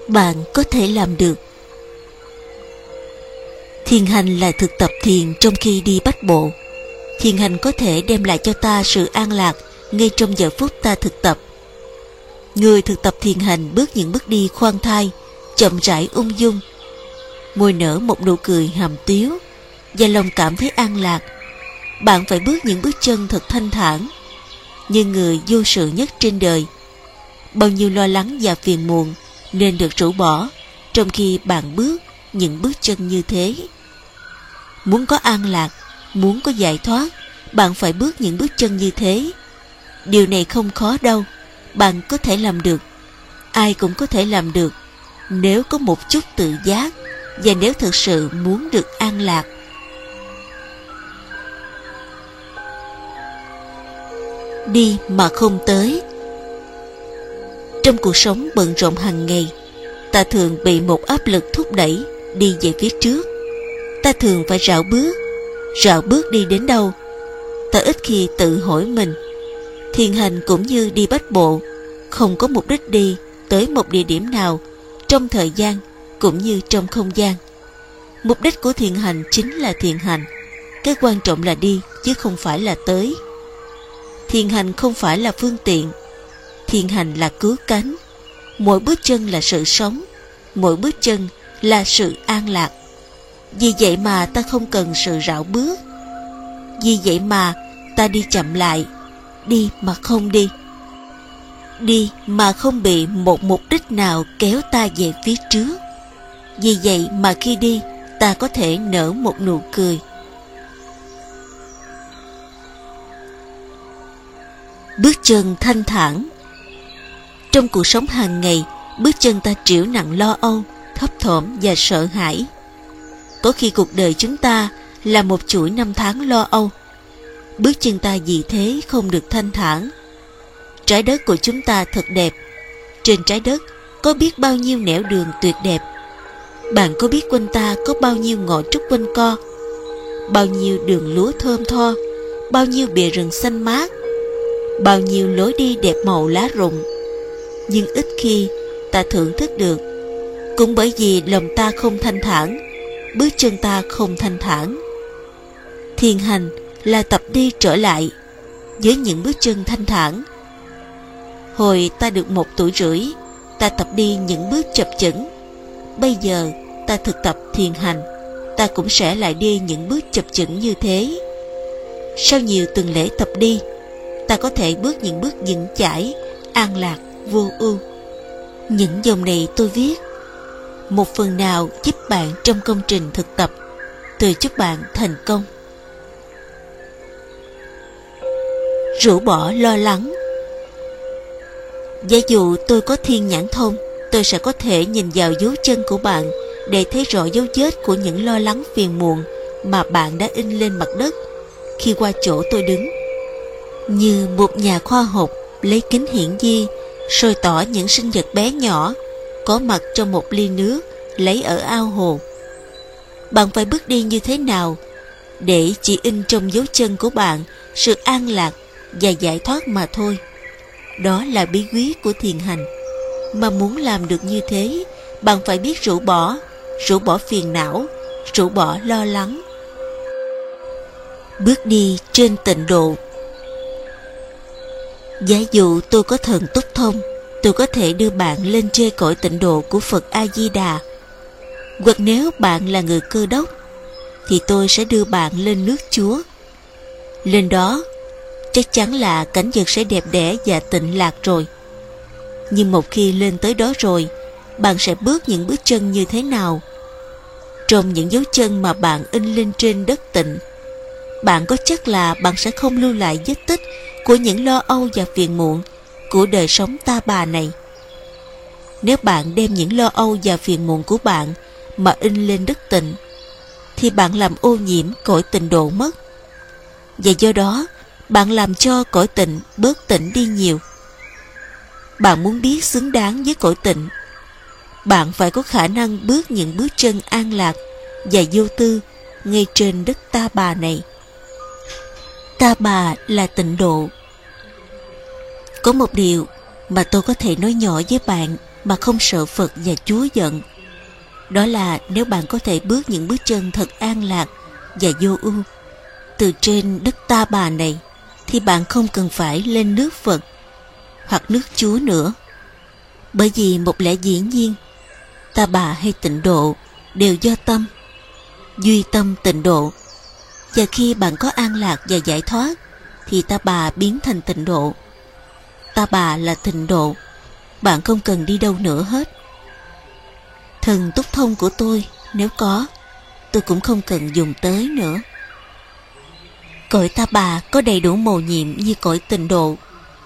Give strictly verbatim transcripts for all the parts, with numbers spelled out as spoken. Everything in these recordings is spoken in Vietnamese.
bạn có thể làm được. Thiền hành là thực tập thiền trong khi đi bách bộ. Thiền hành có thể đem lại cho ta sự an lạc ngay trong giờ phút ta thực tập. Người thực tập thiền hành bước những bước đi khoan thai, chậm rãi ung dung, môi nở một nụ cười hàm tiếu và lòng cảm thấy an lạc. Bạn phải bước những bước chân thật thanh thản, như người vô sự nhất trên đời. Bao nhiêu lo lắng và phiền muộn nên được rũ bỏ trong khi bạn bước những bước chân như thế. Muốn có an lạc, muốn có giải thoát, bạn phải bước những bước chân như thế. Điều này không khó đâu, bạn có thể làm được. Ai cũng có thể làm được, nếu có một chút tự giác và nếu thực sự muốn được an lạc. Đi mà không tới. Trong cuộc sống bận rộn hàng ngày, ta thường bị một áp lực thúc đẩy đi về phía trước. Ta thường phải rảo bước. Rảo bước đi đến đâu? Ta ít khi tự hỏi mình. Thiền hành cũng như đi bách bộ, không có mục đích đi tới một địa điểm nào trong thời gian cũng như trong không gian. Mục đích của thiền hành chính là thiền hành. Cái quan trọng là đi chứ không phải là tới. Thiền hành không phải là phương tiện. Thiền hành là cứu cánh. Mỗi bước chân là sự sống. Mỗi bước chân là sự an lạc. Vì vậy mà ta không cần sự rảo bước. Vì vậy mà ta đi chậm lại, đi mà không đi. Đi mà không bị một mục đích nào kéo ta về phía trước. Vì vậy mà khi đi, ta có thể nở một nụ cười. Bước chân thanh thản. Trong cuộc sống hàng ngày, bước chân ta trĩu nặng lo âu, thấp thỏm và sợ hãi. Có khi cuộc đời chúng ta là một chuỗi năm tháng lo âu. Bước chân ta vì thế không được thanh thản. Trái đất của chúng ta thật đẹp. Trên trái đất có biết bao nhiêu nẻo đường tuyệt đẹp. Bạn có biết quanh ta có bao nhiêu ngọn trúc quanh co, bao nhiêu đường lúa thơm tho, bao nhiêu bìa rừng xanh mát, bao nhiêu lối đi đẹp màu lá rụng. Nhưng ít khi ta thưởng thức được. Cũng bởi vì lòng ta không thanh thản, bước chân ta không thanh thản. Thiền hành là tập đi trở lại với những bước chân thanh thản. Hồi ta được một tuổi rưỡi, ta tập đi những bước chập chững. Bây giờ ta thực tập thiền hành, ta cũng sẽ lại đi những bước chập chững như thế. Sau nhiều tuần lễ tập đi, ta có thể bước những bước vững chãi, an lạc, vô ưu. Những dòng này tôi viết một phần nào giúp bạn trong công trình thực tập. Tôi chúc bạn thành công. Rũ bỏ lo lắng. Giả dụ tôi có thiên nhãn thông, tôi sẽ có thể nhìn vào dấu chân của bạn để thấy rõ dấu vết của những lo lắng phiền muộn mà bạn đã in lên mặt đất khi qua chỗ tôi đứng. Như một nhà khoa học lấy kính hiển vi soi tỏ những sinh vật bé nhỏ có mặt trong một ly nước lấy ở ao hồ. Bạn phải bước đi như thế nào để chỉ in trong dấu chân của bạn sự an lạc và giải thoát mà thôi. Đó là bí quyết của thiền hành. Mà muốn làm được như thế, bạn phải biết rũ bỏ, rũ bỏ phiền não, rũ bỏ lo lắng. Bước đi trên tịnh độ. Giả dụ tôi có thần túc thông, tôi có thể đưa bạn lên trên cõi tịnh độ của Phật A-di-đà. Hoặc nếu bạn là người Cơ Đốc, thì tôi sẽ đưa bạn lên nước Chúa. Lên đó, chắc chắn là cảnh vật sẽ đẹp đẽ và tịnh lạc rồi. Nhưng một khi lên tới đó rồi, bạn sẽ bước những bước chân như thế nào? Trong những dấu chân mà bạn in lên trên đất tịnh, bạn có chắc là bạn sẽ không lưu lại vết tích của những lo âu và phiền muộn của đời sống ta bà này. Nếu bạn đem những lo âu và phiền muộn của bạn mà in lên đất tịnh, thì bạn làm ô nhiễm cõi tịnh độ mất. Và do đó, bạn làm cho cõi tịnh bớt tịnh đi nhiều. Bạn muốn biết xứng đáng với cõi tịnh, bạn phải có khả năng bước những bước chân an lạc và vô tư ngay trên đất ta bà này. Ta bà là tịnh độ. Có một điều mà tôi có thể nói nhỏ với bạn mà không sợ Phật và Chúa giận. Đó là nếu bạn có thể bước những bước chân thật an lạc và vô ưu từ trên đất Ta Bà này, thì bạn không cần phải lên nước Phật hoặc nước Chúa nữa. Bởi vì một lẽ dĩ nhiên, Ta Bà hay tịnh độ đều do tâm, duy tâm tịnh độ. Và khi bạn có an lạc và giải thoát, thì Ta Bà biến thành tịnh độ. Ta Bà là tịnh độ, bạn không cần đi đâu nữa hết. Thần túc thông của tôi, nếu có, tôi cũng không cần dùng tới nữa. Cõi Ta Bà có đầy đủ mầu nhiệm như cõi tịnh độ.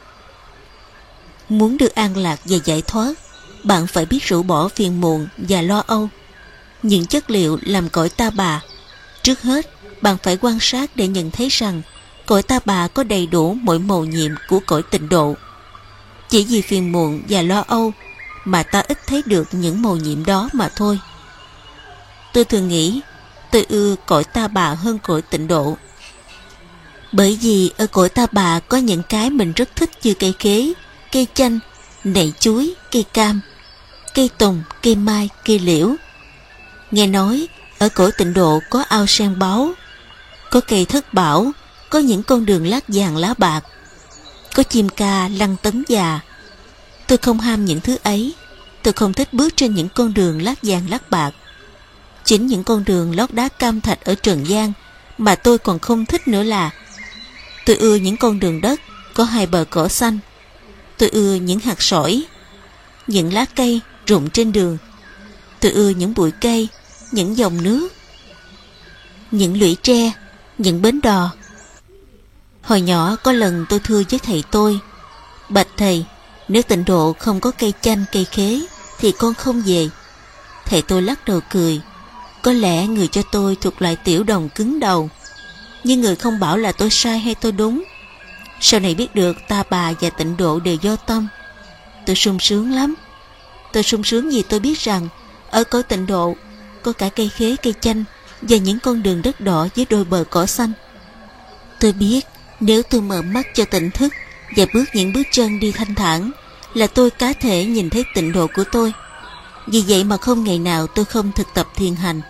Muốn được an lạc và giải thoát, bạn phải biết rũ bỏ phiền muộn và lo âu, những chất liệu làm cõi Ta Bà. Trước hết, bạn phải quan sát để nhận thấy rằng cõi Ta Bà có đầy đủ mọi mầu nhiệm của cõi tịnh độ. Chỉ vì phiền muộn và lo âu mà ta ít thấy được những mầu nhiệm đó mà thôi. Tôi thường nghĩ tôi ưa cõi Ta Bà hơn cõi tịnh độ. Bởi vì ở cõi Ta Bà có những cái mình rất thích, như cây khế, cây chanh, nậy chuối, cây cam, cây tùng, cây mai, cây liễu. Nghe nói ở cõi tịnh độ có ao sen báu, có cây thất bảo, có những con đường lát vàng lá bạc, có chim ca lăng tấn già. Tôi không ham những thứ ấy. Tôi không thích bước trên những con đường lát vàng lát bạc. Chính những con đường lót đá cam thạch ở Trần gian mà tôi còn không thích nữa là tôi ưa những con đường đất có hai bờ cỏ xanh. Tôi ưa những hạt sỏi, những lá cây rụng trên đường. Tôi ưa những bụi cây, những dòng nước, những lũy tre, những bến đò. Hồi nhỏ có lần tôi thưa với thầy tôi: bạch thầy, nếu tịnh độ không có cây chanh, cây khế thì con không về. Thầy tôi lắc đầu cười. Có lẽ người cho tôi thuộc loại tiểu đồng cứng đầu, nhưng người không bảo là tôi sai hay tôi đúng. Sau này biết được Ta Bà và tịnh độ đều do tâm, tôi sung sướng lắm. Tôi sung sướng vì tôi biết rằng ở cõi tịnh độ có cả cây khế, cây chanh và những con đường đất đỏ với đôi bờ cỏ xanh. Tôi biết nếu tôi mở mắt cho tỉnh thức và bước những bước chân đi thanh thản, là tôi cá thể nhìn thấy tịnh độ của tôi. Vì vậy mà không ngày nào tôi không thực tập thiền hành.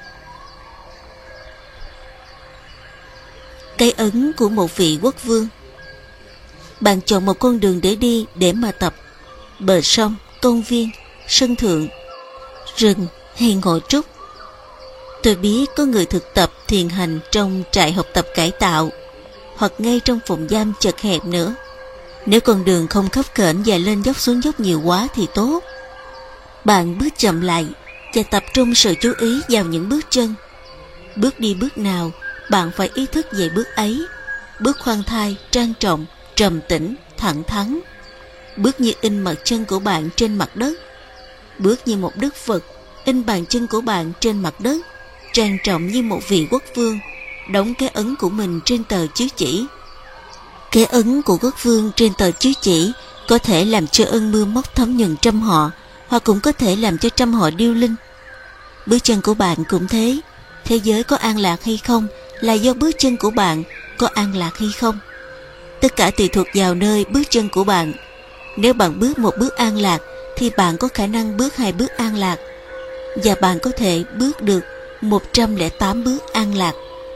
Cái ấn của một vị quốc vương. Bạn chọn một con đường để đi để mà tập. Bờ sông, công viên, sân thượng, rừng hay ngõ trúc. Tôi biết có người thực tập thiền hành trong trại học tập cải tạo, hoặc ngay trong phòng giam chật hẹp nữa. Nếu con đường không khấp khểnh và lên dốc xuống dốc nhiều quá thì tốt. Bạn bước chậm lại và tập trung sự chú ý vào những bước chân. Bước đi bước nào, bạn phải ý thức về bước ấy. Bước khoan thai, trang trọng, trầm tĩnh, thẳng thắn. Bước như in mặt chân của bạn trên mặt đất. Bước như một đức Phật, in bàn chân của bạn trên mặt đất, trang trọng như một vị quốc vương, đóng cái ấn của mình trên tờ chiếu chỉ. Cái ấn của quốc vương trên tờ chiếu chỉ có thể làm cho ơn mưa móc thấm nhuần trăm họ, hoặc cũng có thể làm cho trăm họ điêu linh. Bước chân của bạn cũng thế. Thế giới có an lạc hay không là do bước chân của bạn có an lạc hay không. Tất cả tùy thuộc vào nơi bước chân của bạn. Nếu bạn bước một bước an lạc thì bạn có khả năng bước hai bước an lạc, và bạn có thể bước được một trăm lẻ tám bước an lạc.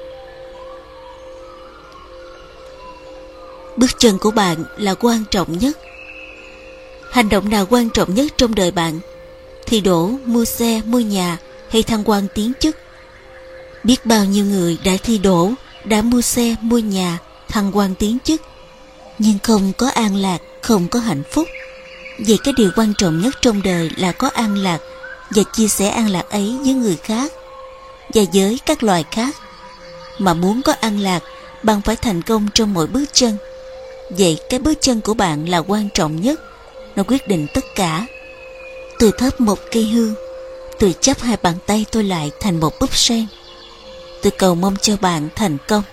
Bước chân của bạn là quan trọng nhất. Hành động nào quan trọng nhất trong đời bạn? Thi đỗ, mua xe, mua nhà hay thăng quan tiến chức? Biết bao nhiêu người đã thi đỗ, đã mua xe, mua nhà, thăng quan tiến chức, nhưng không có an lạc, không có hạnh phúc. Vậy cái điều quan trọng nhất trong đời là có an lạc và chia sẻ an lạc ấy với người khác và với các loài khác. Mà muốn có an lạc, bạn phải thành công trong mỗi bước chân. Vậy cái bước chân của bạn là quan trọng nhất. Nó quyết định tất cả. Tôi thắp một cây hương. Tôi chắp hai bàn tay tôi lại thành một búp sen. Tôi cầu mong cho bạn thành công.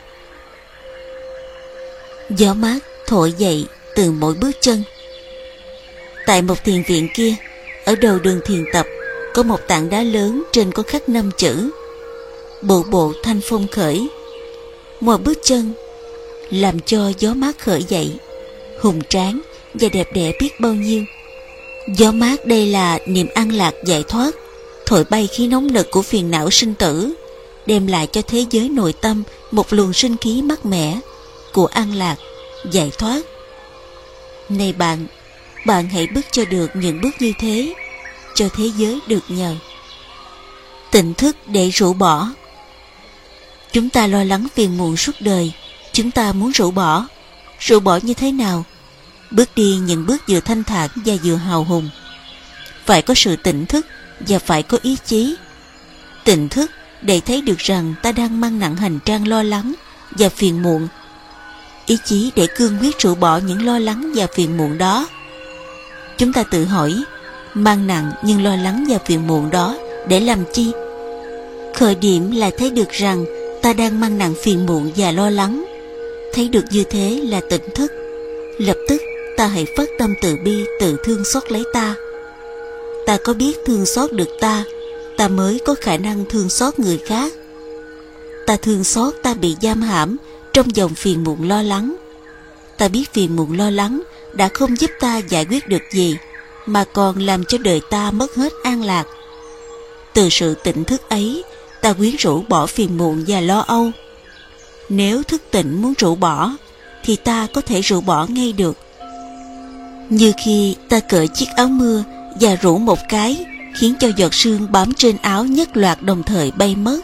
Gió mát thổi dậy từ mỗi bước chân. Tại một thiền viện kia, ở đầu đường thiền tập, có một tảng đá lớn, trên có khắc năm chữ: bộ bộ thanh phong khởi. Mỗi bước chân làm cho gió mát khởi dậy, hùng tráng và đẹp đẽ biết bao nhiêu. Gió mát đây là niềm an lạc giải thoát, thổi bay khí nóng nực của phiền não sinh tử, đem lại cho thế giới nội tâm một luồng sinh khí mát mẻ của an lạc, giải thoát. Này bạn, bạn hãy bước cho được những bước như thế, cho thế giới được nhờ. Tỉnh thức để rũ bỏ. Chúng ta lo lắng phiền muộn suốt đời, chúng ta muốn rũ bỏ. Rũ bỏ như thế nào? Bước đi những bước vừa thanh thản và vừa hào hùng. Phải có sự tỉnh thức và phải có ý chí. Tỉnh thức để thấy được rằng ta đang mang nặng hành trang lo lắng và phiền muộn. Ý chí để cương quyết rũ bỏ những lo lắng và phiền muộn đó. Chúng ta tự hỏi, mang nặng nhưng lo lắng và phiền muộn đó để làm chi? Khởi điểm là thấy được rằng ta đang mang nặng phiền muộn và lo lắng. Thấy được như thế là tỉnh thức. Lập tức ta hãy phát tâm từ bi, tự thương xót lấy ta. Ta có biết thương xót được ta, ta mới có khả năng thương xót người khác. Ta thương xót ta bị giam hãm trong dòng phiền muộn lo lắng. Ta biết phiền muộn lo lắng đã không giúp ta giải quyết được gì, mà còn làm cho đời ta mất hết an lạc. Từ sự tỉnh thức ấy, ta quyến rũ bỏ phiền muộn và lo âu. Nếu thức tỉnh muốn rũ bỏ, thì ta có thể rũ bỏ ngay được. Như khi ta cởi chiếc áo mưa và rũ một cái, khiến cho giọt sương bám trên áo nhất loạt đồng thời bay mất.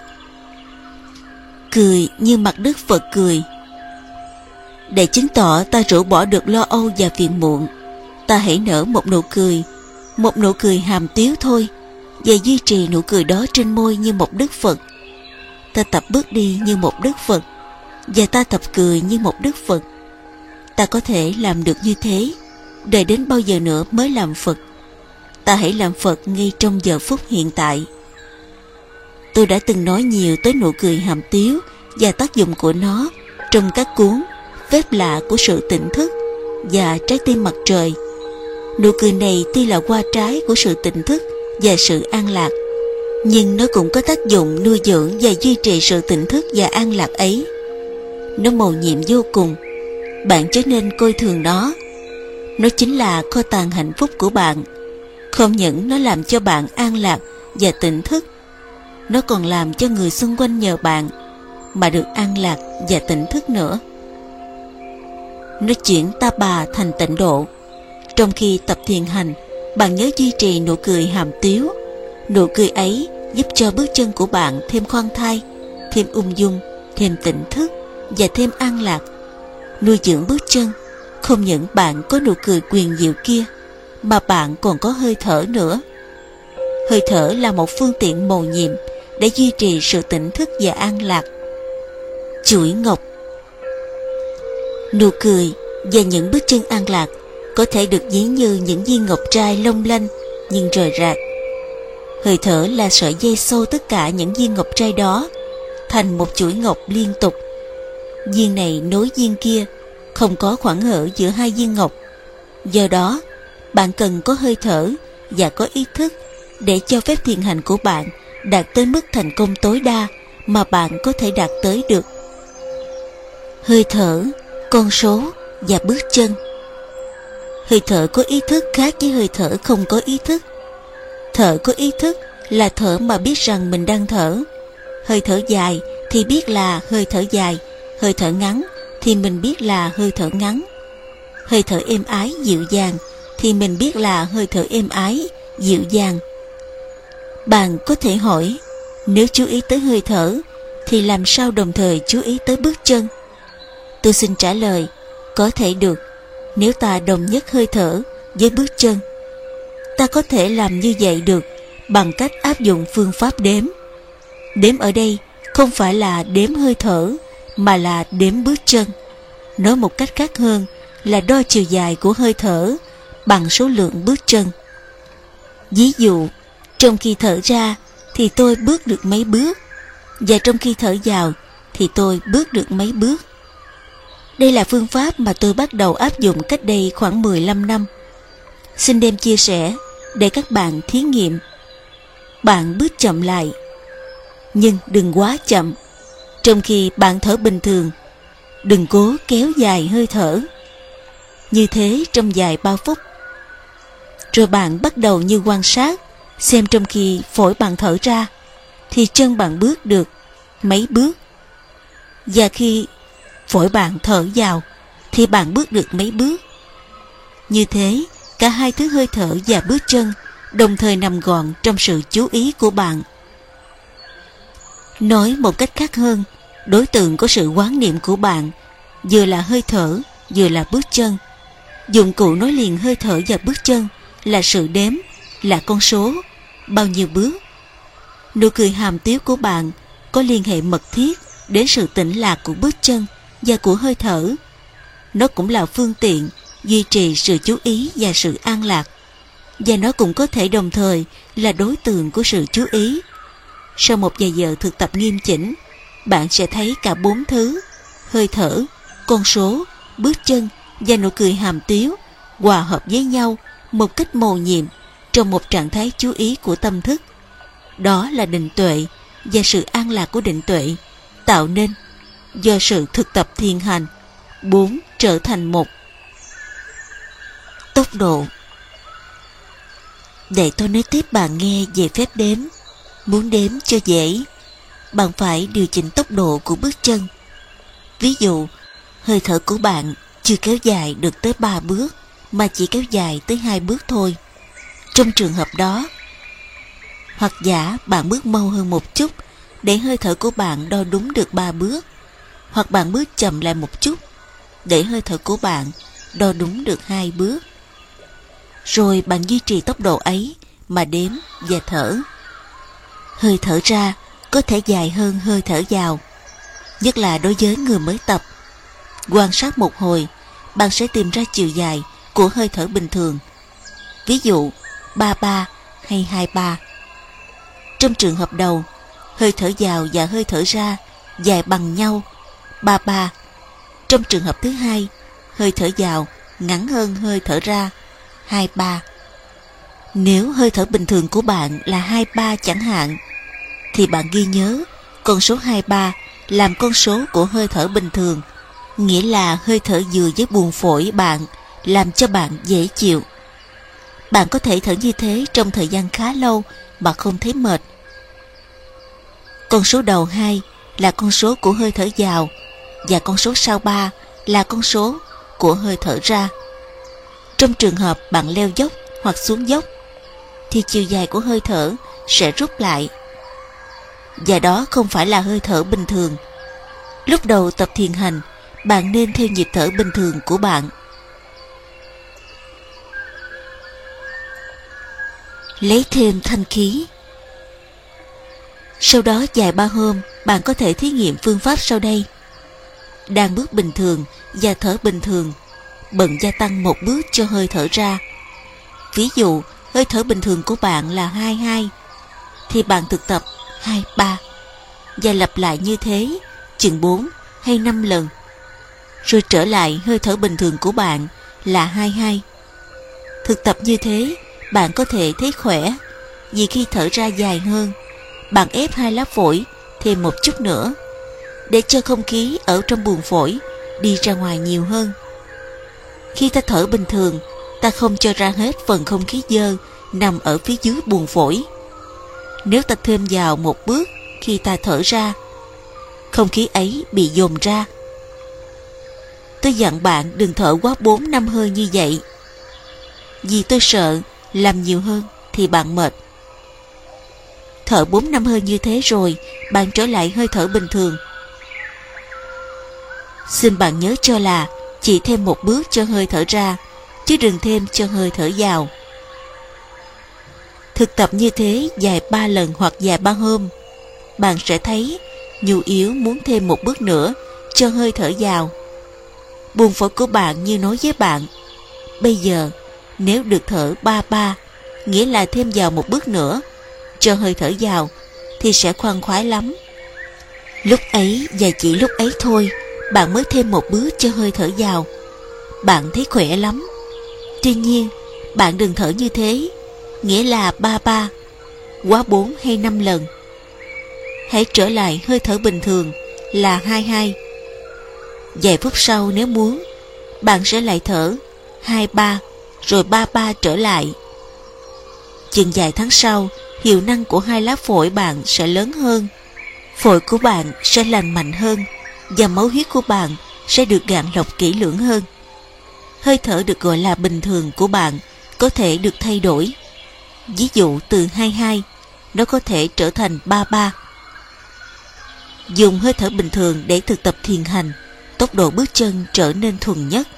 Cười như mặt Đức Phật cười. Để chứng tỏ ta rũ bỏ được lo âu và phiền muộn, ta hãy nở một nụ cười, một nụ cười hàm tiếu thôi, và duy trì nụ cười đó trên môi như một Đức Phật. Ta tập bước đi như một Đức Phật, và ta tập cười như một Đức Phật. Ta có thể làm được như thế, đợi đến bao giờ nữa mới làm Phật? Ta hãy làm Phật ngay trong giờ phút hiện tại. Tôi đã từng nói nhiều tới nụ cười hàm tiếu và tác dụng của nó trong các cuốn Phép lạ của sự tỉnh thức và Trái tim mặt trời. Nụ cười này tuy là hoa trái của sự tỉnh thức và sự an lạc, nhưng nó cũng có tác dụng nuôi dưỡng và duy trì sự tỉnh thức và an lạc ấy. Nó mầu nhiệm vô cùng. Bạn chớ nên coi thường nó. Nó chính là kho tàng hạnh phúc của bạn. Không những nó làm cho bạn an lạc và tỉnh thức, nó còn làm cho người xung quanh nhờ bạn mà được an lạc và tỉnh thức nữa. Nó chuyển ta bà thành tịnh độ. Trong khi tập thiền hành, bạn nhớ duy trì nụ cười hàm tiếu. Nụ cười ấy giúp cho bước chân của bạn thêm khoan thai, thêm ung dung, thêm tỉnh thức và thêm an lạc. Nuôi dưỡng bước chân, không những bạn có nụ cười quyền diệu kia, mà bạn còn có hơi thở nữa. Hơi thở là một phương tiện mầu nhiệm để duy trì sự tỉnh thức và an lạc. Chuỗi ngọc. Nụ cười và những bước chân an lạc có thể được ví như những viên ngọc trai long lanh nhưng rời rạc. Hơi thở là sợi dây xô tất cả những viên ngọc trai đó thành một chuỗi ngọc liên tục. Viên này nối viên kia, không có khoảng hở giữa hai viên ngọc. Do đó, bạn cần có hơi thở và có ý thức để cho phép thiền hành của bạn đạt tới mức thành công tối đa mà bạn có thể đạt tới được. Hơi thở, con số và bước chân. Hơi thở có ý thức khác với hơi thở không có ý thức. Thở có ý thức là thở mà biết rằng mình đang thở. Hơi thở dài thì biết là hơi thở dài. Hơi thở ngắn thì mình biết là hơi thở ngắn. Hơi thở êm ái dịu dàng thì mình biết là hơi thở êm ái dịu dàng. Bạn có thể hỏi, nếu chú ý tới hơi thở thì làm sao đồng thời chú ý tới bước chân? Tôi xin trả lời, có thể được nếu ta đồng nhất hơi thở với bước chân. Ta có thể làm như vậy được bằng cách áp dụng phương pháp đếm. Đếm ở đây không phải là đếm hơi thở, mà là đếm bước chân. Nói một cách khác hơn là đo chiều dài của hơi thở bằng số lượng bước chân. Ví dụ, trong khi thở ra thì tôi bước được mấy bước, và trong khi thở vào thì tôi bước được mấy bước. Đây là phương pháp mà tôi bắt đầu áp dụng cách đây khoảng mười lăm năm. Xin đem chia sẻ để các bạn thí nghiệm. Bạn bước chậm lại, nhưng đừng quá chậm. Trong khi bạn thở bình thường, đừng cố kéo dài hơi thở. Như thế trong vài ba phút. Rồi bạn bắt đầu như quan sát, xem trong khi phổi bạn thở ra thì chân bạn bước được mấy bước, và khi phổi bạn thở vào thì bạn bước được mấy bước. Như thế, cả hai thứ hơi thở và bước chân đồng thời nằm gọn trong sự chú ý của bạn. Nói một cách khác hơn, đối tượng của sự quán niệm của bạn vừa là hơi thở, vừa là bước chân. Dụng cụ nối liền hơi thở và bước chân là sự đếm, là con số, bao nhiêu bước. Nụ cười hàm tiếu của bạn có liên hệ mật thiết đến sự tĩnh lạc của bước chân và của hơi thở. Nó cũng là phương tiện duy trì sự chú ý và sự an lạc, và nó cũng có thể đồng thời là đối tượng của sự chú ý. Sau một vài giờ thực tập nghiêm chỉnh, bạn sẽ thấy cả bốn thứ: hơi thở, con số, bước chân và nụ cười hàm tiếu hòa hợp với nhau một cách mầu nhiệm trong một trạng thái chú ý của tâm thức. Đó là định tuệ, và sự an lạc của định tuệ tạo nên do sự thực tập thiền hành. Bốn trở thành một. Tốc độ. Để tôi nói tiếp bạn nghe về phép đếm. Muốn đếm cho dễ, bạn phải điều chỉnh tốc độ của bước chân. Ví dụ, hơi thở của bạn chưa kéo dài được tới ba bước, mà chỉ kéo dài tới hai bước thôi. Trong trường hợp đó, hoặc giả bạn bước mau hơn một chút để hơi thở của bạn đo đúng được ba bước, hoặc bạn bước chậm lại một chút để hơi thở của bạn đo đúng được hai bước. Rồi bạn duy trì tốc độ ấy mà đếm và thở. Hơi thở ra có thể dài hơn hơi thở vào, nhất là đối với người mới tập. Quan sát một hồi, bạn sẽ tìm ra chiều dài của hơi thở bình thường. Ví dụ ba ba hay hai ba. Trong trường hợp đầu, hơi thở vào và hơi thở ra dài bằng nhau, ba ba. Trong trường hợp thứ hai, hơi thở vào ngắn hơn hơi thở ra, hai ba. Nếu hơi thở bình thường của bạn là hai ba chẳng hạn, thì bạn ghi nhớ con số hai ba làm con số của hơi thở bình thường, nghĩa là hơi thở vừa với buồng phổi bạn làm cho bạn dễ chịu. Bạn có thể thở như thế trong thời gian khá lâu mà không thấy mệt. Con số đầu hai là con số của hơi thở vào, và con số sau ba là con số của hơi thở ra. Trong trường hợp bạn leo dốc hoặc xuống dốc, thì chiều dài của hơi thở sẽ rút lại, và đó không phải là hơi thở bình thường. Lúc đầu tập thiền hành, bạn nên theo nhịp thở bình thường của bạn. Lấy thêm thanh khí. Sau đó vài ba hôm, bạn có thể thí nghiệm phương pháp sau đây. Đang bước bình thường và thở bình thường, bận gia tăng một bước cho hơi thở ra. Ví dụ, hơi thở bình thường của bạn là hai hai, thì bạn thực tập hai ba, và lặp lại như thế chừng bốn hay năm lần. Rồi trở lại hơi thở bình thường của bạn là hai hai. Thực tập như thế, bạn có thể thấy khỏe, vì khi thở ra dài hơn, bạn ép hai lá phổi thêm một chút nữa, để cho không khí ở trong buồng phổi đi ra ngoài nhiều hơn. Khi ta thở bình thường, ta không cho ra hết phần không khí dơ nằm ở phía dưới buồng phổi. Nếu ta thêm vào một bước khi ta thở ra, không khí ấy bị dồn ra. Tôi dặn bạn đừng thở quá bốn năm hơi như vậy, vì tôi sợ làm nhiều hơn thì bạn mệt. Thở bốn năm hơi như thế rồi, bạn trở lại hơi thở bình thường. Xin bạn nhớ cho là chỉ thêm một bước cho hơi thở ra, chứ đừng thêm cho hơi thở vào. Thực tập như thế dài ba lần hoặc dài ba hôm, bạn sẽ thấy nhu yếu muốn thêm một bước nữa cho hơi thở vào. Buồng phổi của bạn như nói với bạn: bây giờ nếu được thở ba ba, nghĩa là thêm vào một bước nữa cho hơi thở vào, thì sẽ khoan khoái lắm. Lúc ấy và chỉ lúc ấy thôi, bạn mới thêm một bước cho hơi thở vào, bạn thấy khỏe lắm. Tuy nhiên, bạn đừng thở như thế, nghĩa là ba ba, quá bốn hay năm lần. Hãy trở lại hơi thở bình thường là hai hai. Vài phút sau nếu muốn, bạn sẽ lại thở hai ba, rồi ba ba trở lại. Chừng vài tháng sau, hiệu năng của hai lá phổi bạn sẽ lớn hơn, phổi của bạn sẽ lành mạnh hơn, và máu huyết của bạn sẽ được gạn lọc kỹ lưỡng hơn. Hơi thở được gọi là bình thường của bạn có thể được thay đổi. Ví dụ từ hai mươi hai, nó có thể trở thành ba mươi ba. Dùng hơi thở bình thường để thực tập thiền hành, tốc độ bước chân trở nên thuần nhất.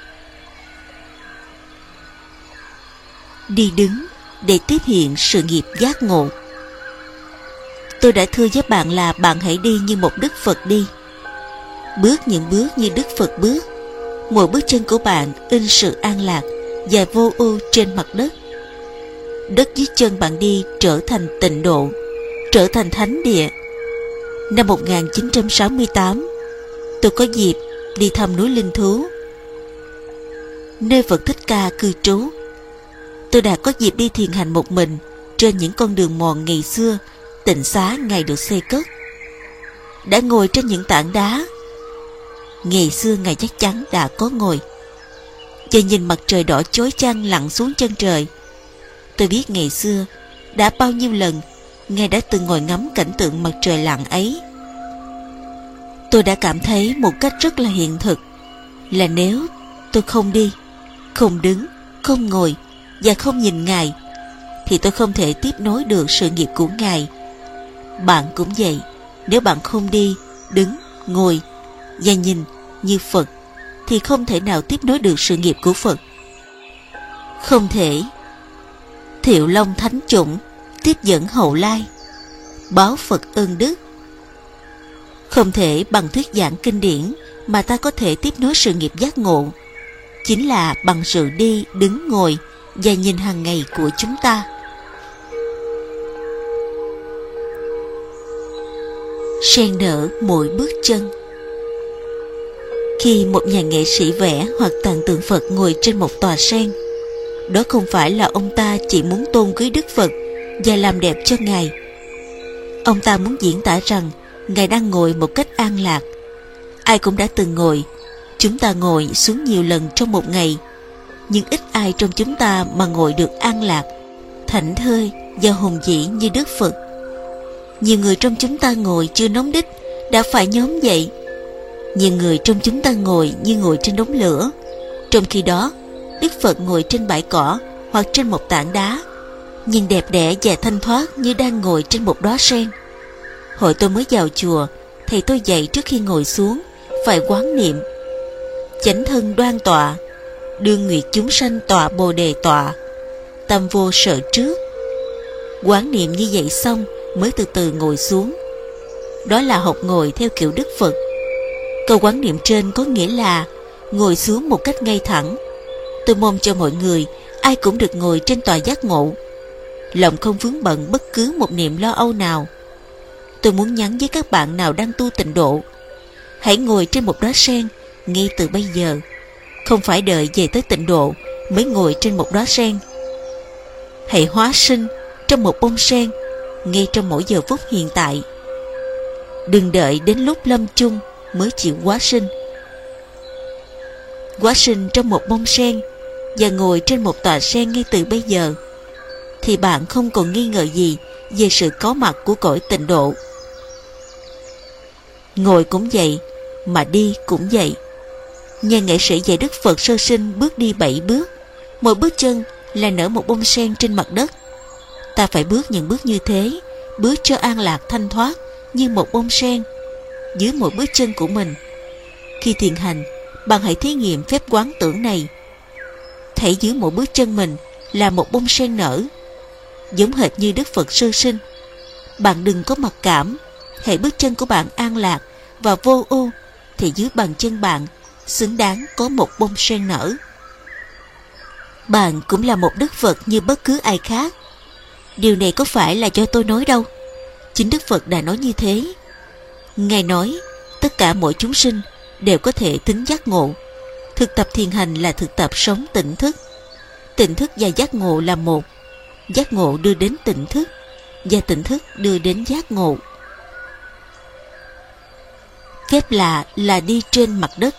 Đi đứng để tiếp hiện sự nghiệp giác ngộ. Tôi đã thưa với bạn là bạn hãy đi như một Đức Phật đi. Bước những bước như Đức Phật bước. Mỗi bước chân của bạn in sự an lạc và vô ưu trên mặt đất. Đất dưới chân bạn đi trở thành tịnh độ, trở thành thánh địa. Năm một nghìn chín trăm sáu mươi tám, tôi có dịp đi thăm núi Linh Thú, nơi Phật Thích Ca cư trú. Tôi đã có dịp đi thiền hành một mình trên những con đường mòn ngày xưa tịnh xá ngày được xây cất. Đã ngồi trên những tảng đá. Ngày xưa Ngài chắc chắn đã có ngồi, và nhìn mặt trời đỏ chói chang lặn xuống chân trời. Tôi biết ngày xưa đã bao nhiêu lần Ngài đã từng ngồi ngắm cảnh tượng mặt trời lặn ấy. Tôi đã cảm thấy một cách rất là hiện thực là nếu tôi không đi, không đứng, không ngồi và không nhìn Ngài, thì tôi không thể tiếp nối được sự nghiệp của Ngài. Bạn cũng vậy. Nếu bạn không đi, đứng, ngồi và nhìn như Phật, thì không thể nào tiếp nối được sự nghiệp của Phật. Không thể. Thiệu Long Thánh Chủng tiếp dẫn hậu lai, báo Phật ơn đức. Không thể bằng thuyết giảng kinh điển mà ta có thể tiếp nối sự nghiệp giác ngộ. Chính là bằng sự đi, đứng, ngồi và nhìn hàng ngày của chúng ta. Sen nở mỗi bước chân. Khi một nhà nghệ sĩ vẽ hoặc tàn tượng Phật ngồi trên một tòa sen, đó không phải là ông ta chỉ muốn tôn quý Đức Phật và làm đẹp cho Ngài. Ông ta muốn diễn tả rằng Ngài đang ngồi một cách an lạc. Ai cũng đã từng ngồi. Chúng ta ngồi xuống nhiều lần trong một ngày, nhưng ít ai trong chúng ta mà ngồi được an lạc, thảnh thơi và hùng vĩ như Đức Phật. Nhiều người trong chúng ta ngồi chưa nóng đít đã phải nhóm dậy. Nhiều người trong chúng ta ngồi như ngồi trên đống lửa. Trong khi đó, Đức Phật ngồi trên bãi cỏ hoặc trên một tảng đá, nhìn đẹp đẽ và thanh thoát như đang ngồi trên một đóa sen. Hồi tôi mới vào chùa, thầy tôi dạy trước khi ngồi xuống phải quán niệm: chánh thân đoan tọa, đương nguyệt chúng sanh tọa bồ đề tọa, tâm vô sở trước. Quán niệm như vậy xong mới từ từ ngồi xuống. Đó là học ngồi theo kiểu Đức Phật. Câu quán niệm trên có nghĩa là ngồi xuống một cách ngay thẳng. Tôi mong cho mọi người ai cũng được ngồi trên tòa giác ngộ, lòng không vướng bận bất cứ một niềm lo âu nào. Tôi muốn nhắn với các bạn nào đang tu tịnh độ: hãy ngồi trên một đóa sen ngay từ bây giờ, không phải đợi về tới tịnh độ mới ngồi trên một đóa sen. Hãy hóa sinh trong một bông sen ngay trong mỗi giờ phút hiện tại. Đừng đợi đến lúc lâm chung mới chịu hóa sinh. Hóa sinh trong một bông sen và ngồi trên một tòa sen ngay từ bây giờ, thì bạn không còn nghi ngờ gì về sự có mặt của cõi tịnh độ. Ngồi cũng vậy, mà đi cũng vậy. Nhà nghệ sĩ dạy Đức Phật sơ sinh bước đi bảy bước, mỗi bước chân là nở một bông sen trên mặt đất. Ta phải bước những bước như thế, bước cho an lạc thanh thoát như một bông sen dưới mỗi bước chân của mình. Khi thiền hành, bạn hãy thí nghiệm phép quán tưởng này: thấy dưới mỗi bước chân mình là một bông sen nở, giống hệt như Đức Phật sơ sinh. Bạn đừng có mặc cảm. Hễ bước chân của bạn an lạc và vô ưu, thì dưới bàn chân bạn xứng đáng có một bông sen nở. Bạn cũng là một Đức Phật như bất cứ ai khác. Điều này có phải là do tôi nói đâu. Chính Đức Phật đã nói như thế. Ngài nói tất cả mọi chúng sinh đều có thể tính giác ngộ. Thực tập thiền hành là thực tập sống tỉnh thức. Tỉnh thức và giác ngộ là một. Giác ngộ đưa đến tỉnh thức, và tỉnh thức đưa đến giác ngộ. Phép lạ là đi trên mặt đất.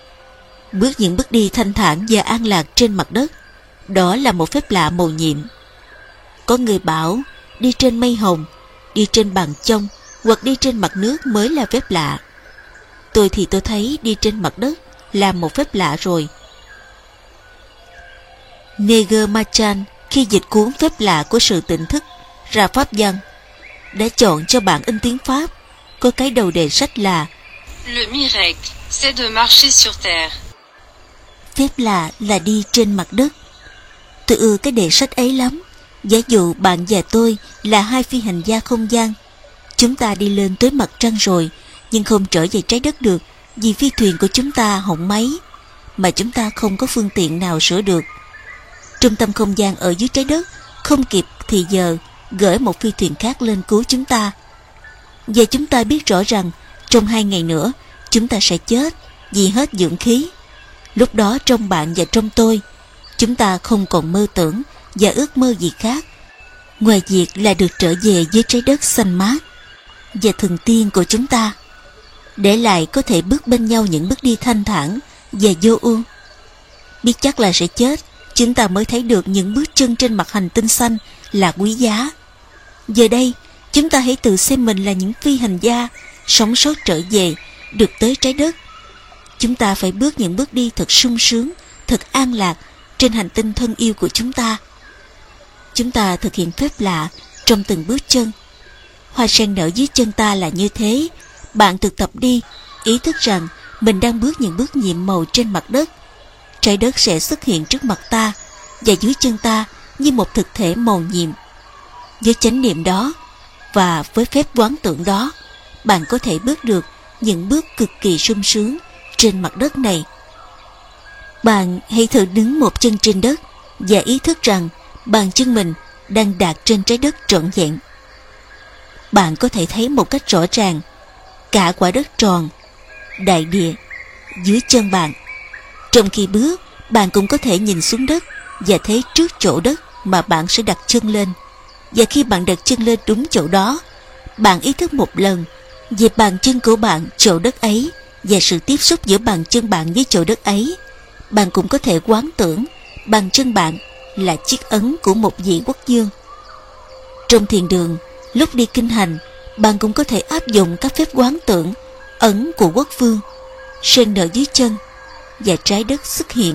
Bước những bước đi thanh thản và an lạc trên mặt đất, đó là một phép lạ mầu nhiệm. Có người bảo đi trên mây hồng, đi trên bằng chông hoặc đi trên mặt nước mới là phép lạ. Tôi thì tôi thấy đi trên mặt đất là một phép lạ rồi. Nagel-Machan khi dịch cuốn Phép lạ của sự tỉnh thức ra pháp văn đã chọn cho bản in tiếng Pháp có cái đầu đề sách là Le miracle, c'est de marcher sur terre. Phép lạ là đi trên mặt đất. Tôi ưa cái đề sách ấy lắm. Giả dụ bạn và tôi là hai phi hành gia không gian, chúng ta đi lên tới mặt trăng rồi, nhưng không trở về trái đất được vì phi thuyền của chúng ta hỏng máy, mà chúng ta không có phương tiện nào sửa được. Trung tâm không gian ở dưới trái đất không kịp thì giờ gửi một phi thuyền khác lên cứu chúng ta. Và chúng ta biết rõ rằng trong hai ngày nữa chúng ta sẽ chết vì hết dưỡng khí. Lúc đó trong bạn và trong tôi, chúng ta không còn mơ tưởng và ước mơ gì khác ngoài việc là được trở về với trái đất xanh mát và thần tiên của chúng ta, để lại có thể bước bên nhau những bước đi thanh thản và vô ưu. Biết chắc là sẽ chết, chúng ta mới thấy được những bước chân trên mặt hành tinh xanh là quý giá. Giờ đây, chúng ta hãy tự xem mình là những phi hành gia sống sót trở về, được tới trái đất. Chúng ta phải bước những bước đi thật sung sướng, thật an lạc trên hành tinh thân yêu của chúng ta. Chúng ta thực hiện phép lạ trong từng bước chân. Hoa sen nở dưới chân ta là như thế. Bạn thực tập đi, ý thức rằng mình đang bước những bước nhiệm màu trên mặt đất. Trái đất sẽ xuất hiện trước mặt ta và dưới chân ta như một thực thể màu nhiệm. Với chánh niệm đó và với phép quán tưởng đó, bạn có thể bước được những bước cực kỳ sung sướng trên mặt đất này. Bạn hãy thử đứng một chân trên đất và ý thức rằng bàn chân mình đang đặt trên trái đất trọn vẹn. Bạn có thể thấy một cách rõ ràng cả quả đất tròn, đại địa dưới chân bạn. Trong khi bước, bạn cũng có thể nhìn xuống đất và thấy trước chỗ đất mà bạn sẽ đặt chân lên. Và khi bạn đặt chân lên đúng chỗ đó, bạn ý thức một lần về bàn chân của bạn chỗ đất ấy và sự tiếp xúc giữa bàn chân bạn với chỗ đất ấy. Bạn cũng có thể quán tưởng bàn chân bạn là chiếc ấn của một vị quốc vương. Trong thiền đường, lúc đi kinh hành, bạn cũng có thể áp dụng các phép quán tưởng ấn của quốc vương. Sen nở dưới chân và trái đất xuất hiện.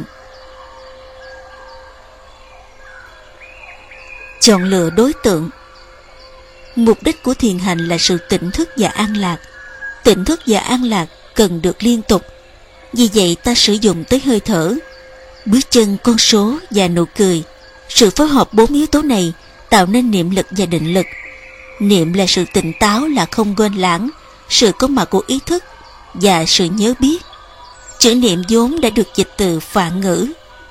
Chọn lựa đối tượng. Mục đích của thiền hành là sự tỉnh thức và an lạc. Tỉnh thức và an lạc cần được liên tục. Vì vậy ta sử dụng tới hơi thở, bước chân, con số và nụ cười. Sự phối hợp bốn yếu tố này tạo nên niệm lực và định lực. Niệm là sự tỉnh táo, là không quên lãng, sự có mặt của ý thức và sự nhớ biết. Chữ niệm vốn đã được dịch từ Phạn ngữ.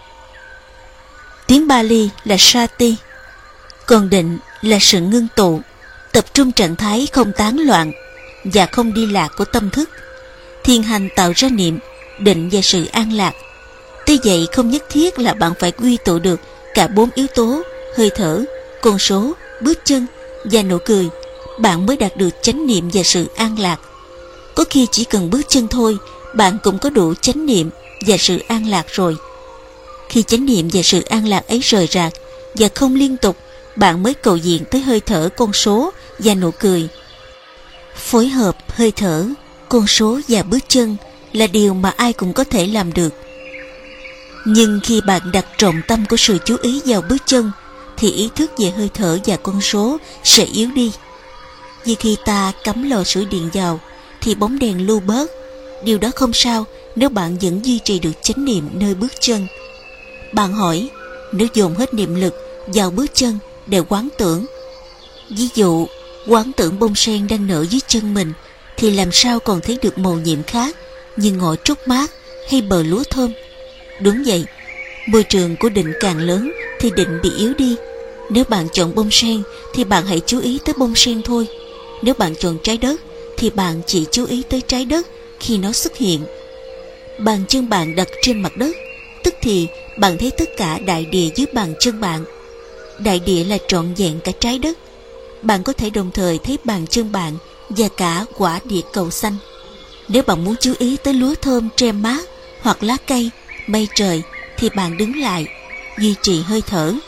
Tiếng Bali là Sati, còn định là sự ngưng tụ, tập trung trạng thái không tán loạn và không đi lạc của tâm thức. Thiền hành tạo ra niệm, định và sự an lạc. Tuy vậy không nhất thiết là bạn phải quy tụ được cả bốn yếu tố hơi thở, con số, bước chân và nụ cười, bạn mới đạt được chánh niệm và sự an lạc. Có khi chỉ cần bước chân thôi, bạn cũng có đủ chánh niệm và sự an lạc rồi. Khi chánh niệm và sự an lạc ấy rời rạc và không liên tục, bạn mới cầu diện tới hơi thở, con số và nụ cười. Phối hợp hơi thở, con số và bước chân là điều mà ai cũng có thể làm được. Nhưng khi bạn đặt trọng tâm của sự chú ý vào bước chân, thì ý thức về hơi thở và con số sẽ yếu đi. Như khi ta cắm lò sưởi điện vào, thì bóng đèn lưu bớt. Điều đó không sao nếu bạn vẫn duy trì được chánh niệm nơi bước chân. Bạn hỏi, nếu dồn hết niệm lực vào bước chân để quán tưởng, ví dụ quán tưởng bông sen đang nở dưới chân mình, thì làm sao còn thấy được màu nhiệm khác như ngọn trúc mát hay bờ lúa thơm? Đúng vậy, môi trường của định càng lớn thì định bị yếu đi. Nếu bạn chọn bông sen thì bạn hãy chú ý tới bông sen thôi. Nếu bạn chọn trái đất thì bạn chỉ chú ý tới trái đất khi nó xuất hiện. Bàn chân bạn đặt trên mặt đất, tức thì bạn thấy tất cả đại địa dưới bàn chân bạn. Đại địa là trọn vẹn cả trái đất. Bạn có thể đồng thời thấy bàn chân bạn và cả quả địa cầu xanh. Nếu bạn muốn chú ý tới lúa thơm tre mát hoặc lá cây, mây trời, thì bạn đứng lại, duy trì hơi thở.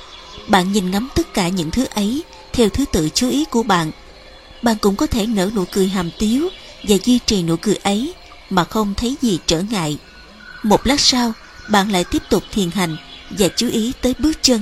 bạn nhìn ngắm tất cả những thứ ấy theo thứ tự chú ý của bạn. Bạn cũng có thể nở nụ cười hàm tiếu và duy trì nụ cười ấy mà không thấy gì trở ngại. Một lát sau, bạn lại tiếp tục thiền hành và chú ý tới bước chân.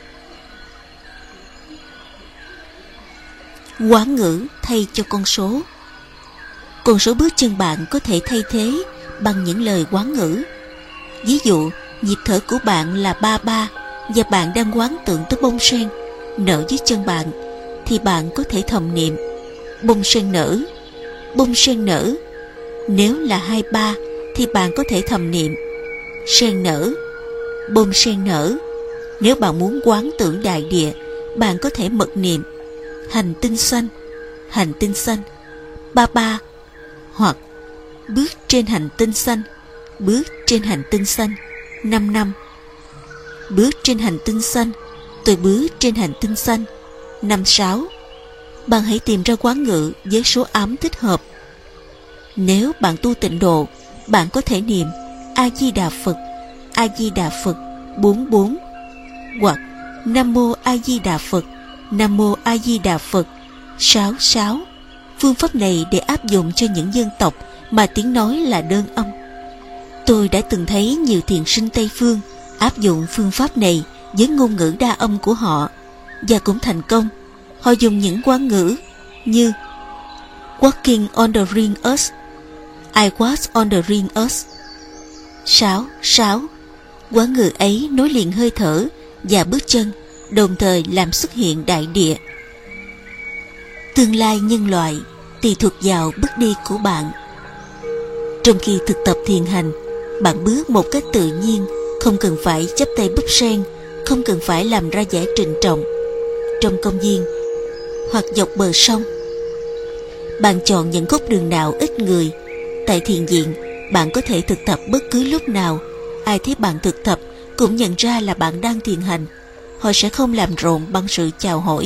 Quán ngữ thay cho con số. Con số bước chân bạn có thể thay thế bằng những lời quán ngữ. Ví dụ, nhịp thở của bạn là ba ba và bạn đang quán tưởng tới bông sen nở dưới chân bạn, thì bạn có thể thầm niệm bông sen nở, bông sen nở. Nếu là hai ba thì bạn có thể thầm niệm sen nở, bông sen nở. Nếu bạn muốn quán tưởng đại địa, bạn có thể mật niệm hành tinh xanh, hành tinh xanh, ba ba, hoặc bước trên hành tinh xanh, bước trên hành tinh xanh, năm năm. Bước trên hành tinh xanh, tôi bước trên hành tinh xanh, năm sáu. Bạn hãy tìm ra quán ngữ với số ám thích hợp. Nếu bạn tu tịnh độ, bạn có thể niệm A Di Đà Phật, A Di Đà Phật bốn bốn, hoặc Nam Mô A Di Đà Phật, Nam Mô A Di Đà Phật sáu sáu. Phương pháp này để áp dụng cho những dân tộc mà tiếng nói là đơn âm. Tôi đã từng thấy nhiều thiền sinh Tây phương áp dụng phương pháp này với ngôn ngữ đa âm của họ và cũng thành công. Họ dùng những quán ngữ như Walking on the ring earth, I was on the ring earth sáu sáu. Quán ngữ ấy nối liền hơi thở và bước chân, đồng thời làm xuất hiện đại địa. Tương lai nhân loại tùy thuộc vào bước đi của bạn. Trong khi thực tập thiền hành, bạn bước một cách tự nhiên, không cần phải chắp tay búp sen, không cần phải làm ra vẻ trịnh trọng. Trong công viên hoặc dọc bờ sông, bạn chọn những khúc đường nào ít người. Tại thiền viện, bạn có thể thực tập bất cứ lúc nào. Ai thấy bạn thực tập cũng nhận ra là bạn đang thiền hành. Họ sẽ không làm rộn bằng sự chào hỏi.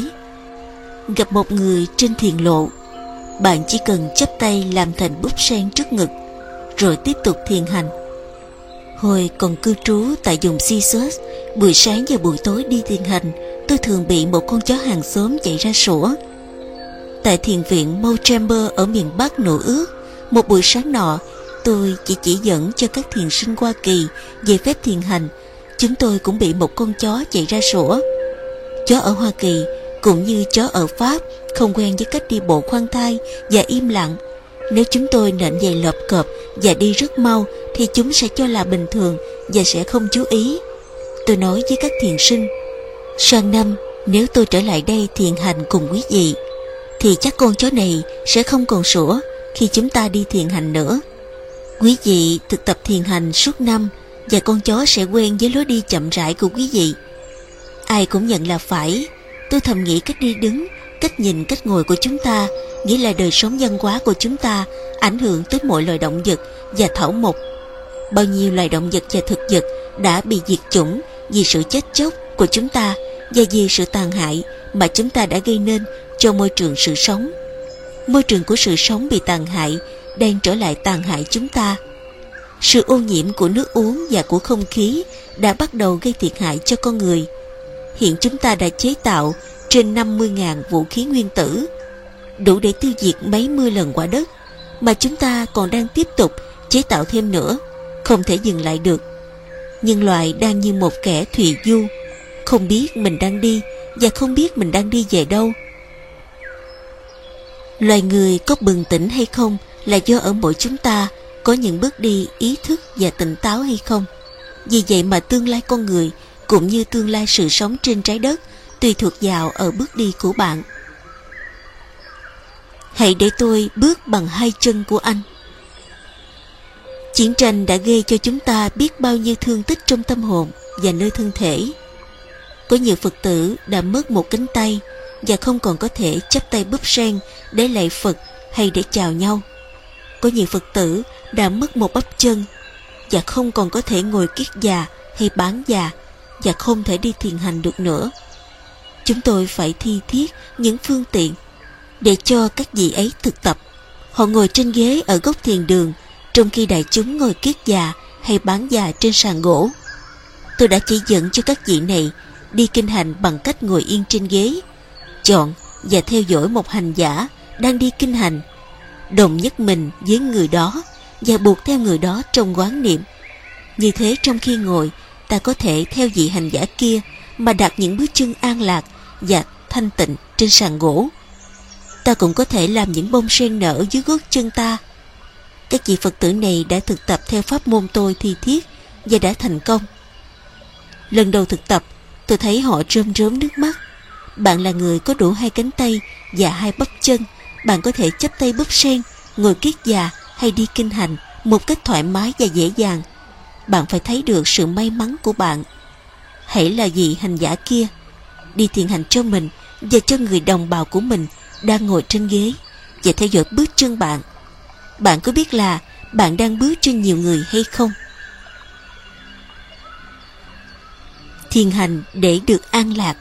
Gặp một người trên thiền lộ, bạn chỉ cần chắp tay làm thành búp sen trước ngực, rồi tiếp tục thiền hành. Hồi còn cư trú tại vùng Caesars, buổi sáng và buổi tối đi thiền hành, tôi thường bị một con chó hàng xóm chạy ra sủa. Tại thiền viện Montchamber ở miền Bắc Nội ước, một buổi sáng nọ, tôi chỉ chỉ dẫn cho các thiền sinh Hoa Kỳ về phép thiền hành. Chúng tôi cũng bị một con chó chạy ra sủa. Chó ở Hoa Kỳ cũng như chó ở Pháp không quen với cách đi bộ khoan thai và im lặng. Nếu chúng tôi nện giày lợp cộp và đi rất mau thì chúng sẽ cho là bình thường và sẽ không chú ý. Tôi nói với các thiền sinh, sang năm nếu tôi trở lại đây thiền hành cùng quý vị thì chắc con chó này sẽ không còn sủa khi chúng ta đi thiền hành nữa. Quý vị thực tập thiền hành suốt năm và con chó sẽ quen với lối đi chậm rãi của quý vị. Ai cũng nhận là phải. Tôi thầm nghĩ cách đi đứng, cách nhìn, cách ngồi của chúng ta, nghĩa là đời sống văn hóa của chúng ta ảnh hưởng tới mọi loài động vật và thảo mộc. Bao nhiêu loài động vật và thực vật đã bị diệt chủng vì sự chết chóc của chúng ta và vì sự tàn hại mà chúng ta đã gây nên cho môi trường sự sống. Môi trường của sự sống bị tàn hại đang trở lại tàn hại chúng ta. Sự ô nhiễm của nước uống và của không khí đã bắt đầu gây thiệt hại cho con người. Hiện chúng ta đã chế tạo trên năm mươi nghìn vũ khí nguyên tử, đủ để tiêu diệt mấy mươi lần quả đất, mà chúng ta còn đang tiếp tục chế tạo thêm nữa, không thể dừng lại được. Nhân loại đang như một kẻ thùy du, không biết mình đang đi và không biết mình đang đi về đâu. Loài người có bừng tỉnh hay không là do ở mỗi chúng ta có những bước đi ý thức và tỉnh táo hay không. Vì vậy mà tương lai con người cũng như tương lai sự sống trên trái đất tùy thuộc vào ở bước đi của bạn. Hãy để tôi bước bằng hai chân của anh. Chiến tranh đã gây cho chúng ta biết bao nhiêu thương tích trong tâm hồn và nơi thân thể. Có nhiều Phật tử đã mất một cánh tay và không còn có thể chắp tay búp sen để lạy Phật hay để chào nhau. Có nhiều Phật tử đã mất một bắp chân và không còn có thể ngồi kiết già hay bán già và không thể đi thiền hành được nữa. Chúng tôi phải thi thiết những phương tiện để cho các vị ấy thực tập. Họ ngồi trên ghế ở góc thiền đường, trong khi đại chúng ngồi kiết già hay bán già trên sàn gỗ. Tôi đã chỉ dẫn cho các vị này đi kinh hành bằng cách ngồi yên trên ghế, chọn và theo dõi một hành giả đang đi kinh hành, đồng nhất mình với người đó và buộc theo người đó trong quán niệm. Như thế, trong khi ngồi, ta có thể theo vị hành giả kia mà đặt những bước chân an lạc và thanh tịnh trên sàn gỗ. Ta cũng có thể làm những bông sen nở dưới gót chân ta. Các vị Phật tử này đã thực tập theo pháp môn tôi thi thiết và đã thành công. Lần đầu thực tập, tôi thấy họ rơm rớm nước mắt. Bạn là người có đủ hai cánh tay và hai bắp chân. Bạn có thể chắp tay búp sen, ngồi kiết già hay đi kinh hành một cách thoải mái và dễ dàng. Bạn phải thấy được sự may mắn của bạn. Hãy là vị hành giả kia, đi thiền hành cho mình và cho người đồng bào của mình đang ngồi trên ghế, và theo dõi bước chân bạn. Bạn có biết là bạn đang bước trên nhiều người hay không? Thiền hành để được an lạc.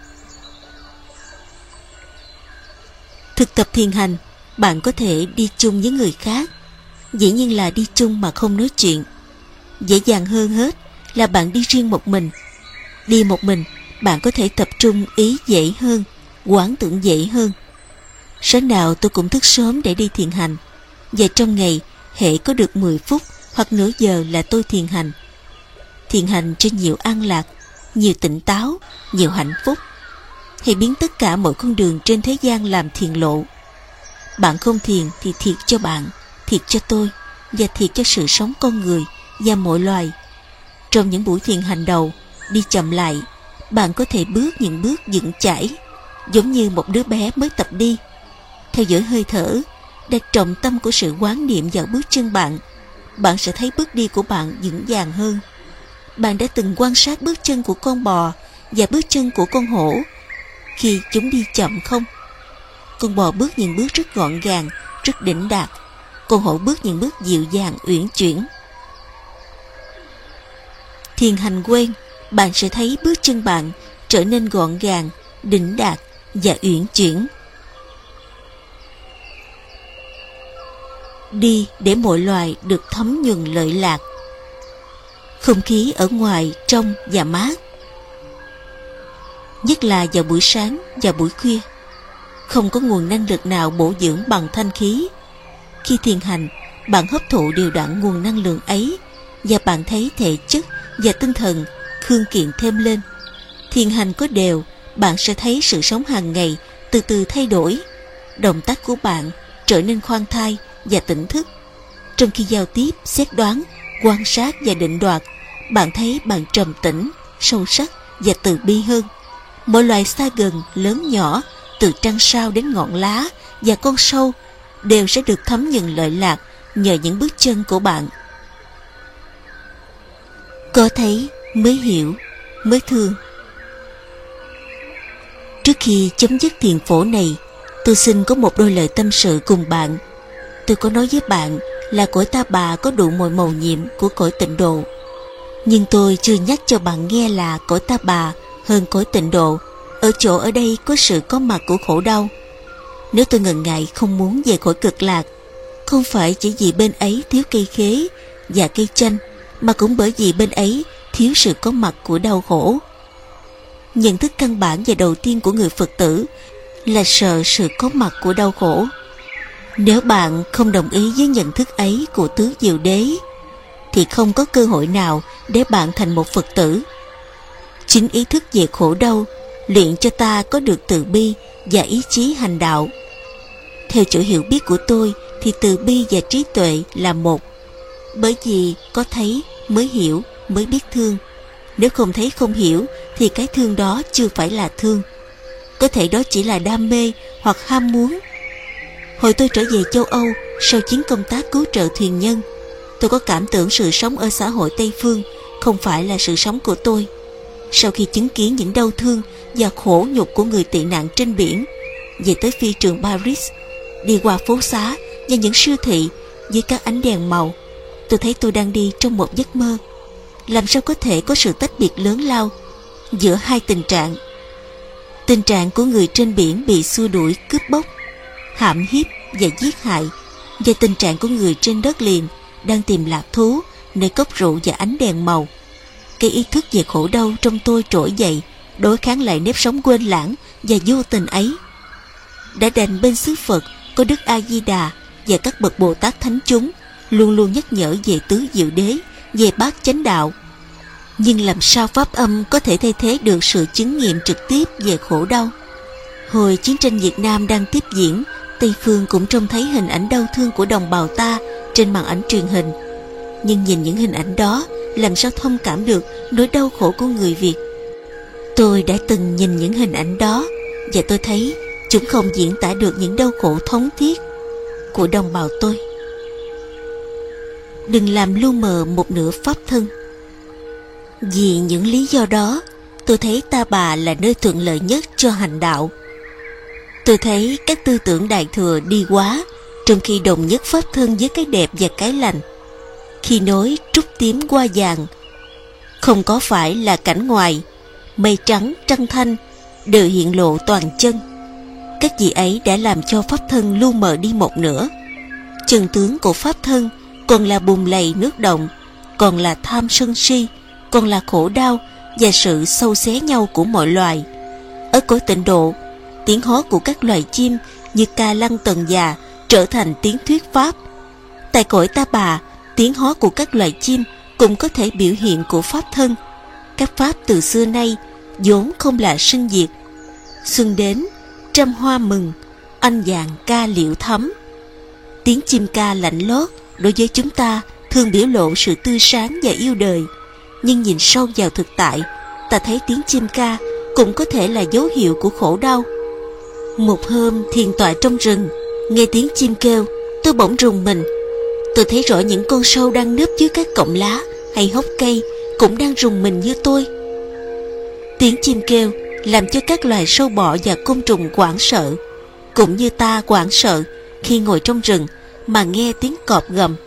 Thực tập thiền hành, bạn có thể đi chung với người khác. Dĩ nhiên là đi chung mà không nói chuyện. Dễ dàng hơn hết là bạn đi riêng một mình. Đi một mình, bạn có thể tập trung ý dễ hơn, quán tưởng dễ hơn. Sáng nào tôi cũng thức sớm để đi thiền hành, và trong ngày hễ có được mười phút hoặc nửa giờ là tôi thiền hành. Thiền hành cho nhiều an lạc, nhiều tỉnh táo, nhiều hạnh phúc. Hãy biến tất cả mọi con đường trên thế gian làm thiền lộ. Bạn không thiền thì thiệt cho bạn, thiệt cho tôi, và thiệt cho sự sống con người và mọi loài. Trong những buổi thiền hành đầu, đi chậm lại, bạn có thể bước những bước vững chãi, giống như một đứa bé mới tập đi. Theo dõi hơi thở, đặt trọng tâm của sự quán niệm vào bước chân bạn, bạn sẽ thấy bước đi của bạn vững vàng hơn. Bạn đã từng quan sát bước chân của con bò và bước chân của con hổ khi chúng đi chậm không? Con bò bước những bước rất gọn gàng, rất đỉnh đạt. Con hổ bước những bước dịu dàng, uyển chuyển. Thiền hành quen, bạn sẽ thấy bước chân bạn trở nên gọn gàng, đỉnh đạt và uyển chuyển. Đi để mọi loài được thấm nhuần lợi lạc. Không khí ở ngoài trong và mát, nhất là vào buổi sáng và buổi khuya. Không có nguồn năng lực nào bổ dưỡng bằng thanh khí. Khi thiền hành, bạn hấp thụ đều đặn nguồn năng lượng ấy, và bạn thấy thể chất và tinh thần khương kiện thêm lên. Thiền hành có đều, bạn sẽ thấy sự sống hàng ngày từ từ thay đổi. Động tác của bạn trở nên khoan thai và tỉnh thức. Trong khi giao tiếp, xét đoán, quan sát và định đoạt, bạn thấy bạn trầm tĩnh, sâu sắc và từ bi hơn. Mọi loài xa gần, lớn nhỏ, từ trăng sao đến ngọn lá và con sâu, đều sẽ được thấm nhuần lợi lạc nhờ những bước chân của bạn. Có thấy mới hiểu, mới thương. Trước khi chấm dứt thiền phổ này, tôi xin có một đôi lời tâm sự cùng bạn. Tôi có nói với bạn là cõi Ta Bà có đủ mọi mầu nhiệm của cõi Tịnh Độ, nhưng tôi chưa nhắc cho bạn nghe là cõi Ta Bà hơn cõi Tịnh Độ ở chỗ ở đây có sự có mặt của khổ đau. Nếu tôi ngần ngại không muốn về cõi Cực Lạc, không phải chỉ vì bên ấy thiếu cây khế và cây chanh, mà cũng bởi vì bên ấy thiếu sự có mặt của đau khổ. Nhận thức căn bản và đầu tiên của người Phật tử là sợ sự có mặt của đau khổ. Nếu bạn không đồng ý với nhận thức ấy của Tứ Diệu Đế, thì không có cơ hội nào để bạn thành một Phật tử. Chính ý thức về khổ đau luyện cho ta có được từ bi và ý chí hành đạo. Theo chỗ hiểu biết của tôi thì từ bi và trí tuệ là một, bởi vì có thấy mới hiểu, mới biết thương. Nếu không thấy không hiểu thì cái thương đó chưa phải là thương. Có thể đó chỉ là đam mê hoặc ham muốn. Hồi tôi trở về châu Âu sau chuyến công tác cứu trợ thuyền nhân, tôi có cảm tưởng sự sống ở xã hội Tây Phương không phải là sự sống của tôi. Sau khi chứng kiến những đau thương và khổ nhục của người tị nạn trên biển, về tới phi trường Paris, đi qua phố xá và những siêu thị với các ánh đèn màu, tôi thấy tôi đang đi trong một giấc mơ. Làm sao có thể có sự tách biệt lớn lao giữa hai tình trạng? Tình trạng của người trên biển bị xua đuổi, cướp bóc, hãm hiếp và giết hại, và tình trạng của người trên đất liền đang tìm lạc thú nơi cốc rượu và ánh đèn màu. Cái ý thức về khổ đau trong tôi trỗi dậy đối kháng lại nếp sống quên lãng và vô tình ấy. Đã đành bên xứ Phật có Đức A Di Đà và các bậc Bồ Tát thánh chúng luôn luôn nhắc nhở về tứ diệu đế, về bát chánh đạo. Nhưng làm sao pháp âm có thể thay thế được sự chứng nghiệm trực tiếp về khổ đau? Hồi chiến tranh Việt Nam đang tiếp diễn, Tây phương cũng trông thấy hình ảnh đau thương của đồng bào ta trên màn ảnh truyền hình. Nhưng nhìn những hình ảnh đó, làm sao thông cảm được nỗi đau khổ của người Việt? Tôi đã từng nhìn những hình ảnh đó, và tôi thấy chúng không diễn tả được những đau khổ thống thiết của đồng bào tôi. Đừng làm lu mờ một nửa pháp thân. Vì những lý do đó, tôi thấy Ta Bà là nơi thuận lợi nhất cho hành đạo. Tôi thấy các tư tưởng Đại Thừa đi quá, trong khi đồng nhất pháp thân với cái đẹp và cái lành. Khi nói trúc tím qua vàng, không có phải là cảnh ngoài, mây trắng trăng thanh đều hiện lộ toàn chân. Các vị ấy đã làm cho pháp thân lu mờ đi một nửa. Chân tướng của pháp thân còn là bùn lầy nước động, còn là tham sân si, còn là khổ đau và sự sâu xé nhau của mọi loài. Ở cõi tịnh độ, tiếng hót của các loài chim như ca lăng tần già trở thành tiếng thuyết pháp. Tại cõi Ta Bà, tiếng hót của các loài chim cũng có thể biểu hiện của pháp thân. Các pháp từ xưa nay vốn không là sinh diệt. Xuân đến, trăm hoa mừng, anh vàng ca liễu thắm. Tiếng chim ca lạnh lót đối với chúng ta thường biểu lộ sự tươi sáng và yêu đời. Nhưng nhìn sâu vào thực tại, ta thấy tiếng chim ca cũng có thể là dấu hiệu của khổ đau. Một hôm thiền tọa trong rừng, nghe tiếng chim kêu, tôi bỗng rùng mình. Tôi thấy rõ những con sâu đang núp dưới các cọng lá hay hốc cây cũng đang rùng mình như tôi. Tiếng chim kêu làm cho các loài sâu bọ và côn trùng hoảng sợ, cũng như ta hoảng sợ khi ngồi trong rừng mà nghe tiếng cọp gầm.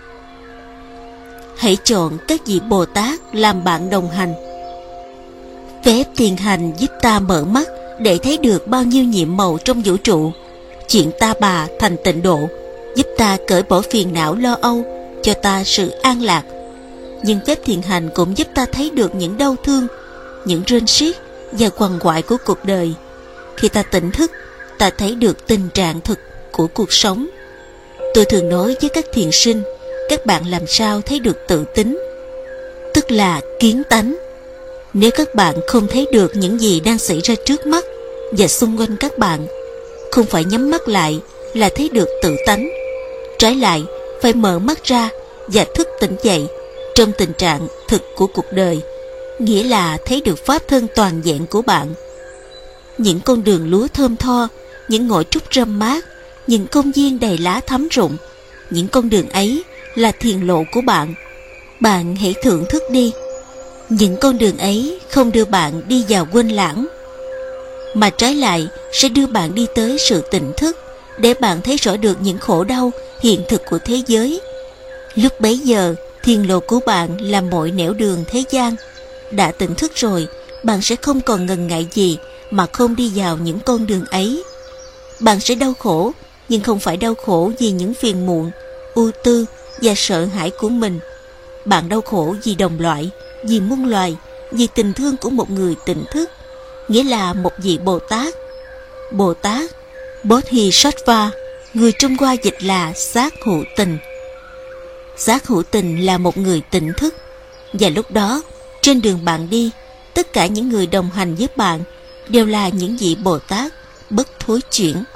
Hãy chọn các vị Bồ Tát làm bạn đồng hành. Phép thiền hành giúp ta mở mắt để thấy được bao nhiêu nhiệm màu trong vũ trụ. Chuyện Ta Bà thành tịnh độ giúp ta cởi bỏ phiền não lo âu, cho ta sự an lạc. Nhưng phép thiền hành cũng giúp ta thấy được những đau thương, những rên xiết và quằn quại của cuộc đời. Khi ta tỉnh thức, ta thấy được tình trạng thực của cuộc sống. Tôi thường nói với các thiền sinh, các bạn làm sao thấy được tự tính, tức là kiến tánh. Nếu các bạn không thấy được những gì đang xảy ra trước mắt và xung quanh các bạn, không phải nhắm mắt lại là thấy được tự tánh. Trái lại, phải mở mắt ra và thức tỉnh dậy trong tình trạng thực của cuộc đời, nghĩa là thấy được pháp thân toàn vẹn của bạn. Những con đường lúa thơm tho, những ngõ trúc râm mát, những công viên đầy lá thắm rụng, những con đường ấy là thiền lộ của bạn. Bạn hãy thưởng thức đi. Những con đường ấy không đưa bạn đi vào quên lãng, mà trái lại sẽ đưa bạn đi tới sự tỉnh thức, để bạn thấy rõ được những khổ đau hiện thực của thế giới. Lúc bấy giờ, thiền lộ của bạn là mọi nẻo đường thế gian. Đã tỉnh thức rồi, bạn sẽ không còn ngần ngại gì mà không đi vào những con đường ấy. Bạn sẽ đau khổ, nhưng không phải đau khổ vì những phiền muộn, ưu tư và sợ hãi của mình. Bạn đau khổ vì đồng loại, vì muôn loài, vì tình thương của một người tỉnh thức, nghĩa là một vị Bồ Tát. Bồ Tát Bodhisattva, người Trung Hoa dịch là Giác Hữu Tình. Giác Hữu Tình là một người tỉnh thức, và lúc đó trên đường bạn đi, tất cả những người đồng hành với bạn đều là những vị Bồ Tát bất thối chuyển.